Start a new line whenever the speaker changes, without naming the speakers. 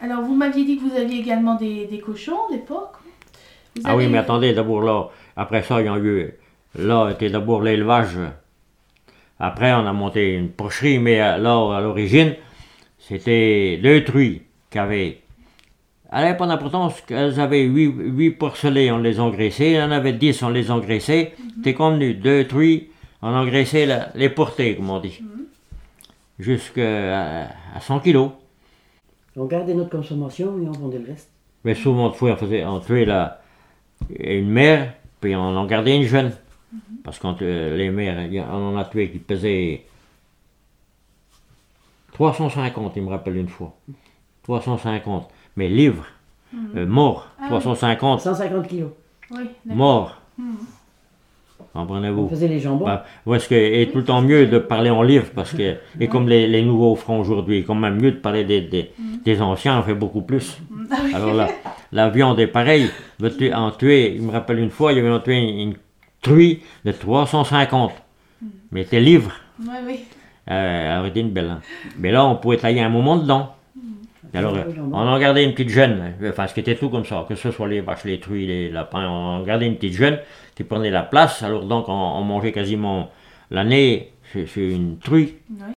Alors, vous m'aviez dit que vous aviez également des cochons, des porcs.
Ah oui, mais attendez, d'abord là, après ça, il y a eu, là était d'abord l'élevage. Après, on a monté une porcherie, mais là, à l'origine, c'était 2 truies qui avaient. Elle n'avait pas d'importance qu'elles avaient 8 porcelets, on les engraissait. Il y en avait 10, on les engraissait. C'était convenu, 2 truies, on engraissait les portées, comme on dit. Jusqu'à 100 kilos.
On gardait notre consommation et on vendait le reste.
Mais souvent, de fois, on tuait une mère, puis on en gardait une jeune. Parce que les mères, on en a tué qui pesaient 350, il me rappelle une fois. 350. Mais livres, morts, 350.
150 kilos.
Oui,
morts. Comprenez-vous?
On faisait les jambons.
Et tout le temps mieux de parler en livres, parce que, et comme les nouveaux feront aujourd'hui, quand même mieux de parler des anciens, on fait beaucoup plus. Alors la viande est pareille. En tuer, il me rappelle une fois, il y avait tué une truie de 350. Mais c'était livres.
Oui.
Elle aurait été une belle. Hein. Mais là, on pouvait tailler un moment dedans. Alors, on en gardait une petite jeune, enfin, ce qui était tout comme ça, que ce soit les vaches, les truies, les lapins, on en gardait une petite jeune qui prenait la place. Alors, donc, on mangeait quasiment l'année sur une truie.
Oui.